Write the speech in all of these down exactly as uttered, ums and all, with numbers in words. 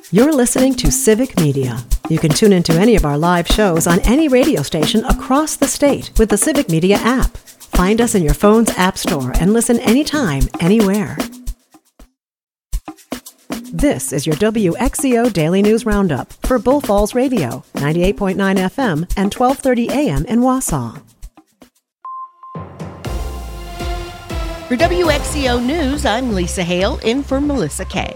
You're listening to Civic Media. You can tune into any of our live shows on any radio station across the state with the Civic Media app. Find us in your phone's app store and listen anytime, anywhere. This is your W X C O Daily News Roundup for Bull Falls Radio, ninety-eight point nine F M and twelve thirty A M in Wausau. For W X C O News, I'm Lisa Hale, in for Melissa Kay.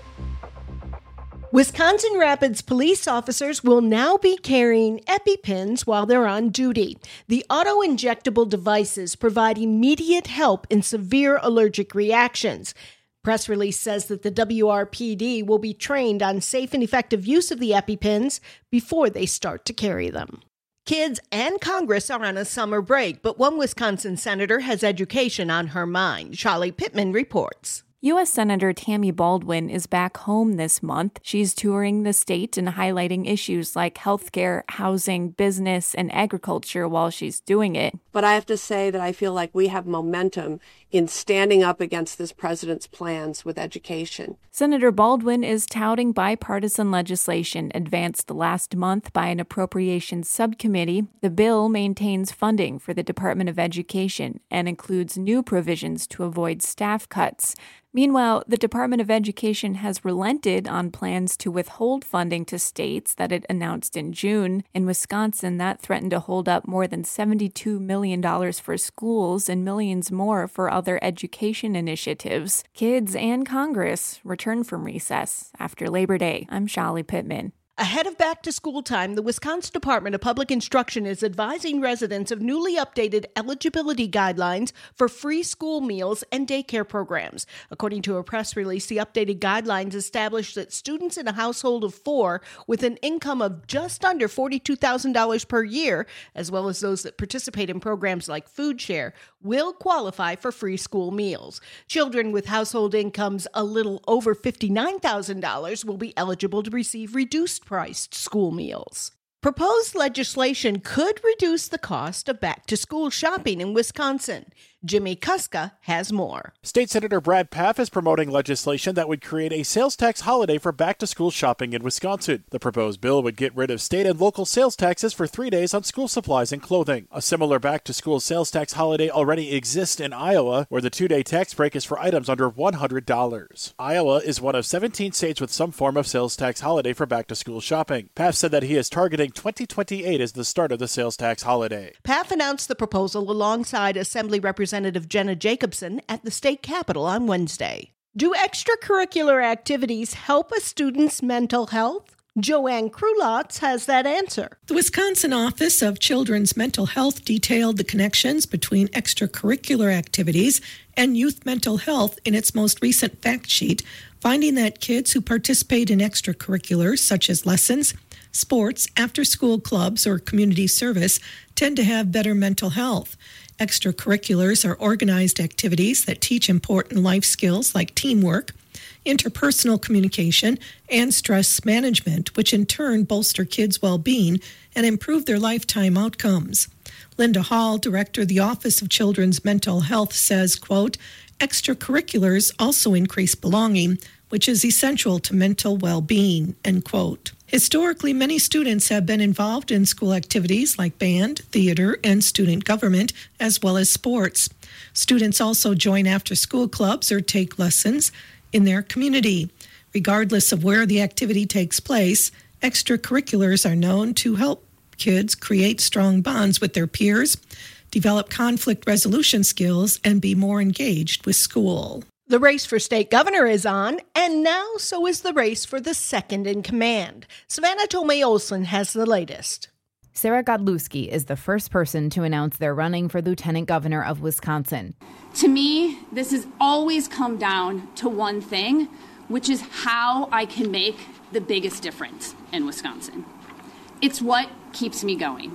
Wisconsin Rapids police officers will now be carrying EpiPens while they're on duty. The auto-injectable devices provide immediate help in severe allergic reactions. Press release says that the W R P D will be trained on safe and effective use of the EpiPens before they start to carry them. Kids and Congress are on a summer break, but one Wisconsin senator has education on her mind. Charlie Pittman reports. U S Senator Tammy Baldwin is back home this month. She's touring the state and highlighting issues like healthcare, housing, business, and agriculture while she's doing it. But I have to say that I feel like we have momentum in standing up against this president's plans with education. Senator Baldwin is touting bipartisan legislation advanced last month by an appropriations subcommittee. The bill maintains funding for the Department of Education and includes new provisions to avoid staff cuts. Meanwhile, the Department of Education has relented on plans to withhold funding to states that it announced in June. In Wisconsin, that threatened to hold up more than seventy-two million dollars for schools and millions more for other education initiatives. Kids and Congress return from recess after Labor Day. I'm Charlie Pittman. Ahead of back-to-school time, the Wisconsin Department of Public Instruction is advising residents of newly updated eligibility guidelines for free school meals and daycare programs. According to a press release, the updated guidelines establish that students in a household of four with an income of just under forty-two thousand dollars per year, as well as those that participate in programs like Food Share, will qualify for free school meals. Children with household incomes a little over fifty-nine thousand dollars will be eligible to receive reduced priced school meals. Proposed legislation could reduce the cost of back-to-school shopping in Wisconsin. Jimmy Kuska has more. State Senator Brad Pfaff is promoting legislation that would create a sales tax holiday for back-to-school shopping in Wisconsin. The proposed bill would get rid of state and local sales taxes for three days on school supplies and clothing. A similar back-to-school sales tax holiday already exists in Iowa, where the two-day tax break is for items under one hundred dollars. Iowa is one of seventeen states with some form of sales tax holiday for back-to-school shopping. Pfaff said that he is targeting twenty twenty-eight as the start of the sales tax holiday. Pfaff announced the proposal alongside Assembly Representative Representative Jenna Jacobson at the state capitol on Wednesday. Do extracurricular activities help a student's mental health? Joanne Krulotz has that answer. The Wisconsin Office of Children's Mental Health detailed the connections between extracurricular activities and youth mental health in its most recent fact sheet, finding that kids who participate in extracurriculars such as lessons, sports, after-school clubs, or community service tend to have better mental health. Extracurriculars are organized activities that teach important life skills like teamwork, interpersonal communication, and stress management, which in turn bolster kids' well-being and improve their lifetime outcomes. Linda Hall, director of the Office of Children's Mental Health, says, quote, extracurriculars also increase belonging, which is essential to mental well-being, end quote. Historically, many students have been involved in school activities like band, theater, and student government, as well as sports. Students also join after-school clubs or take lessons in their community. Regardless of where the activity takes place, extracurriculars are known to help kids create strong bonds with their peers, develop conflict resolution skills, and be more engaged with school. The race for state governor is on, and now so is the race for the second in command. Savannah Tomei Olson has the latest. Sarah Godlewski is the first person to announce they're running for lieutenant governor of Wisconsin. To me, this has always come down to one thing, which is how I can make the biggest difference in Wisconsin. It's what keeps me going.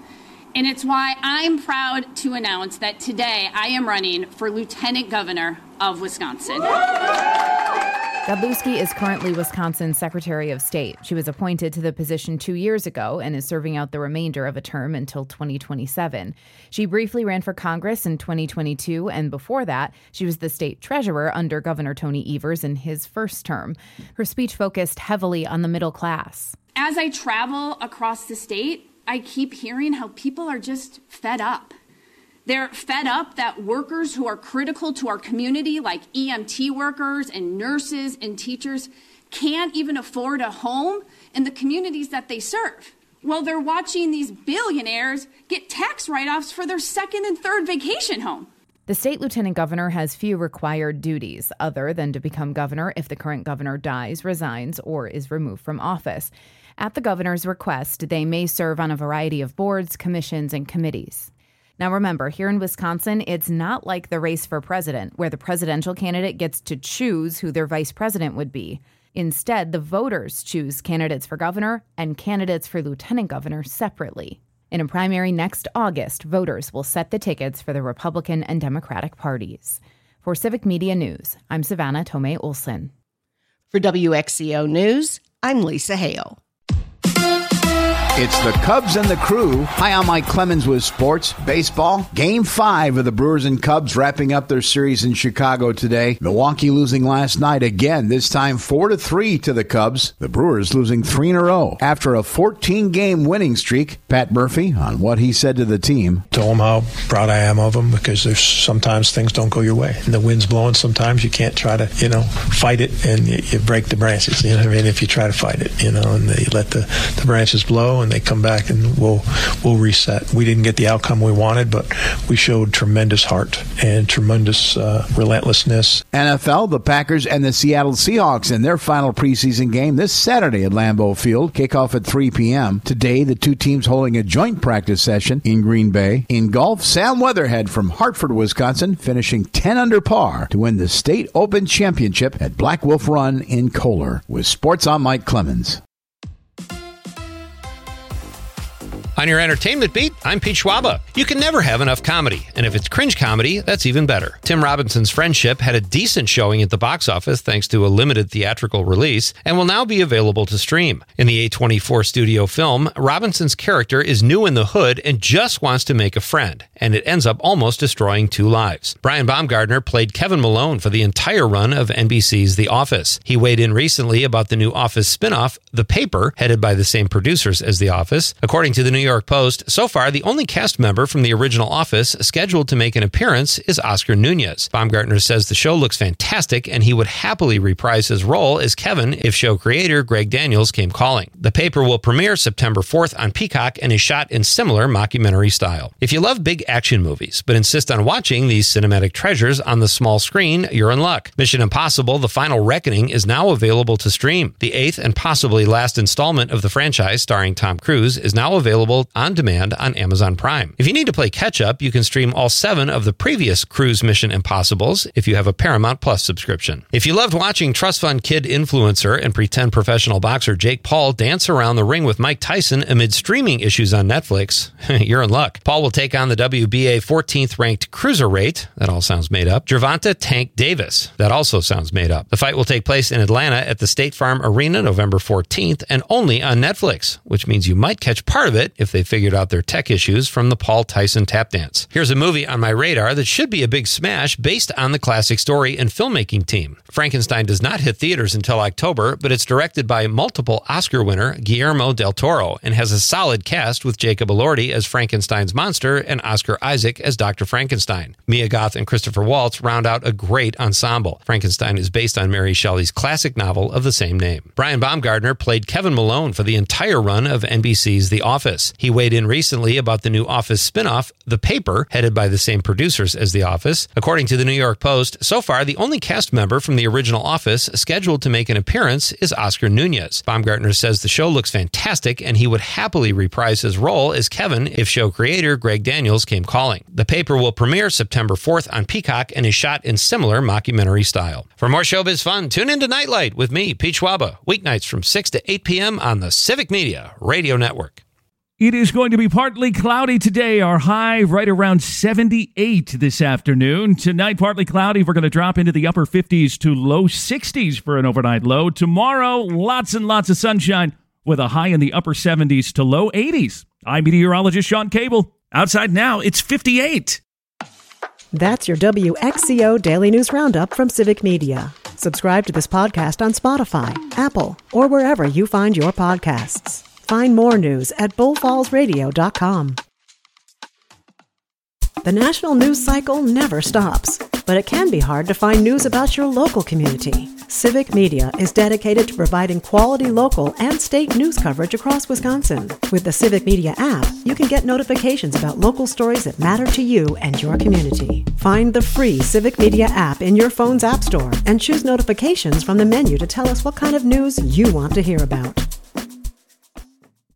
And it's why I'm proud to announce that today I am running for lieutenant governor of Wisconsin. Godlewski is currently Wisconsin's Secretary of State. She was appointed to the position two years ago and is serving out the remainder of a term until twenty twenty-seven. She briefly ran for Congress in twenty twenty-two, and before that, she was the state treasurer under Governor Tony Evers in his first term. Her speech focused heavily on the middle class. As I travel across the state, I keep hearing how people are just fed up. They're fed up that workers who are critical to our community, like E M T workers and nurses and teachers, can't even afford a home in the communities that they serve. Well, they're watching these billionaires get tax write-offs for their second and third vacation home. The state lieutenant governor has few required duties other than to become governor if the current governor dies, resigns, or is removed from office. At the governor's request, they may serve on a variety of boards, commissions, and committees. Now remember, here in Wisconsin, it's not like the race for president, where the presidential candidate gets to choose who their vice president would be. Instead, the voters choose candidates for governor and candidates for lieutenant governor separately. In a primary next August, voters will set the tickets for the Republican and Democratic parties. For Civic Media News, I'm Savannah Tomei Olson. For W X C O News, I'm Lisa Hale. It's the Cubs and the Crew. Hi, I'm Mike Clemens with sports. Baseball. Game five of the Brewers and Cubs wrapping up their series in Chicago today. Milwaukee losing last night again, this time four to three to the Cubs. The Brewers losing three in a row after a fourteen-game winning streak. Pat Murphy on what he said to the team. Told him how proud I am of them because there's sometimes things don't go your way. And the wind's blowing sometimes. You can't try to, you know, fight it and you, you break the branches. You know what I mean? If you try to fight it, you know, and they let the, the branches blow and they come back and we'll we'll reset. We didn't get the outcome we wanted, but we showed tremendous heart and tremendous uh, relentlessness. N F L, the Packers and the Seattle Seahawks in their final preseason game this Saturday at Lambeau Field. Kickoff at three p.m. Today, the two teams holding a joint practice session in Green Bay. In golf, Sam Weatherhead from Hartford, Wisconsin, finishing ten under par to win the State Open Championship at Black Wolf Run in Kohler. With sports, I'm Mike Clemens. On your entertainment beat, I'm Pete Schwaba. You can never have enough comedy, and if it's cringe comedy, that's even better. Tim Robinson's Friendship had a decent showing at the box office thanks to a limited theatrical release, and will now be available to stream. In the A twenty-four studio film, Robinson's character is new in the hood and just wants to make a friend, and it ends up almost destroying two lives. Brian Baumgartner played Kevin Malone for the entire run of N B C's The Office. He weighed in recently about the new Office spinoff, The Paper, headed by the same producers as The Office. According to the New York Post, so far the only cast member from the original Office scheduled to make an appearance is Oscar Nunez. Baumgartner says the show looks fantastic and he would happily reprise his role as Kevin if show creator Greg Daniels came calling. The Paper will premiere September fourth on Peacock and is shot in similar mockumentary style. If you love big action movies but insist on watching these cinematic treasures on the small screen, you're in luck. Mission Impossible: The Final Reckoning is now available to stream. The eighth and possibly last installment of the franchise starring Tom Cruise is now available on demand on Amazon Prime. If you need to play catch-up, you can stream all seven of the previous Cruise Mission Impossibles if you have a Paramount Plus subscription. If you loved watching trust fund kid influencer and pretend professional boxer Jake Paul dance around the ring with Mike Tyson amid streaming issues on Netflix, you're in luck. Paul will take on the W B A fourteenth ranked cruiserweight, that all sounds made up, Gervonta Tank Davis, that also sounds made up. The fight will take place in Atlanta at the State Farm Arena November fourteenth and only on Netflix, which means you might catch part of it if they figured out their tech issues from the Paul Tyson tap dance. Here's a movie on my radar that should be a big smash based on the classic story and filmmaking team. Frankenstein does not hit theaters until October, but it's directed by multiple Oscar winner Guillermo del Toro and has a solid cast with Jacob Elordi as Frankenstein's monster and Oscar Isaac as Doctor Frankenstein. Mia Goth and Christopher Waltz round out a great ensemble. Frankenstein is based on Mary Shelley's classic novel of the same name. Brian Baumgartner played Kevin Malone for the entire run of N B C's The Office. He weighed in recently about the new Office spinoff, The Paper, headed by the same producers as The Office. According to the New York Post, so far the only cast member from the original Office scheduled to make an appearance is Oscar Nunez. Baumgartner says the show looks fantastic and he would happily reprise his role as Kevin if show creator Greg Daniels came calling. The Paper will premiere September fourth on Peacock and is shot in similar mockumentary style. For more showbiz fun, tune in to Nightlight with me, Pete Schwaba, weeknights from six to eight p.m. on the Civic Media Radio Network. It is going to be partly cloudy today. Our high right around seventy-eight this afternoon. Tonight, partly cloudy. We're going to drop into the upper fifties to low sixties for an overnight low. Tomorrow, lots and lots of sunshine with a high in the upper seventies to low eighties. I'm meteorologist Sean Cable. Outside now, it's fifty-eight. That's your W X C O Daily News Roundup from Civic Media. Subscribe to this podcast on Spotify, Apple, or wherever you find your podcasts. Find more news at bull falls radio dot com. The national news cycle never stops, but it can be hard to find news about your local community. Civic Media is dedicated to providing quality local and state news coverage across Wisconsin. With the Civic Media app, you can get notifications about local stories that matter to you and your community. Find the free Civic Media app in your phone's app store and choose notifications from the menu to tell us what kind of news you want to hear about.